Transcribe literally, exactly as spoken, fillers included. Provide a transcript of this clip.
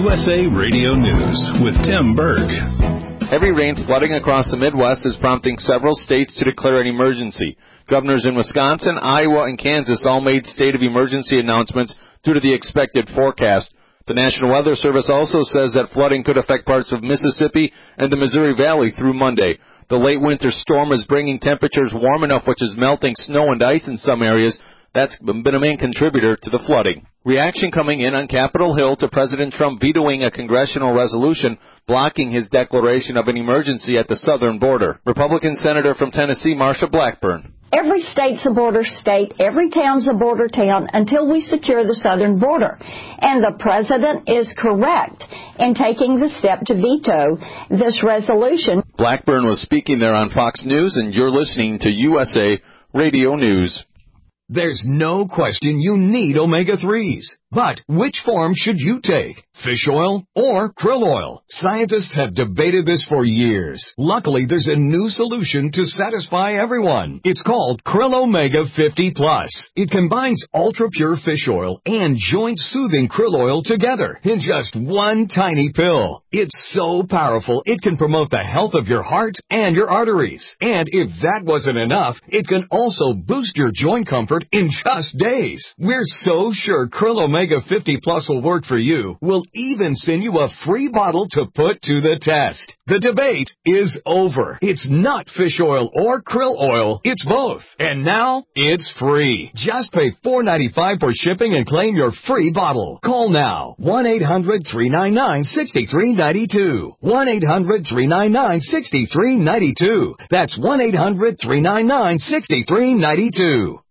U S A Radio News with Tim Berg. Heavy rain flooding across the Midwest is prompting several states to declare an emergency. Governors in Wisconsin, Iowa, and Kansas all made state of emergency announcements due to the expected forecast. The National Weather Service also says that flooding could affect parts of Mississippi and the Missouri Valley through Monday. The late winter storm is bringing temperatures warm enough, which is melting snow and ice in some areas. That's been a main contributor to the flooding. Reaction coming in on Capitol Hill to President Trump vetoing a congressional resolution blocking his declaration of an emergency at the southern border. Republican Senator from Tennessee, Marsha Blackburn. Every state's a border state, every town's a border town until we secure the southern border. And the president is correct in taking the step to veto this resolution. Blackburn was speaking there on Fox News, and you're listening to U S A Radio News. There's no question you need omega threes. But which form should you take? Fish oil or krill oil? Scientists have debated this for years. Luckily, there's a new solution to satisfy everyone. It's called Krill Omega fifty plus. It combines ultra-pure fish oil and joint-soothing krill oil together in just one tiny pill. It's so powerful, it can promote the health of your heart and your arteries. And if that wasn't enough, it can also boost your joint comfort in just days. We're so sure Krill Omega fifty plus will work for you. We'll even send you a free bottle to put to the test. The debate is over. It's not fish oil or krill oil. It's both. And now it's free. Just pay four dollars and ninety-five cents for shipping and claim your free bottle. Call now. one eight hundred three nine nine six three nine two. one eight hundred three nine nine six three nine two. That's one eight hundred three nine nine six three nine two.